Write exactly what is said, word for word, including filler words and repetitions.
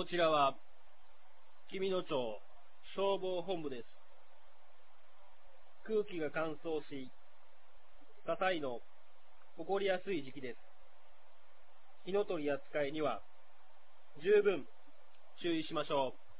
こちらは紀美野町消防本部です。空気が乾燥し、火災の起こりやすい時期です。火の取り扱いには十分注意しましょう。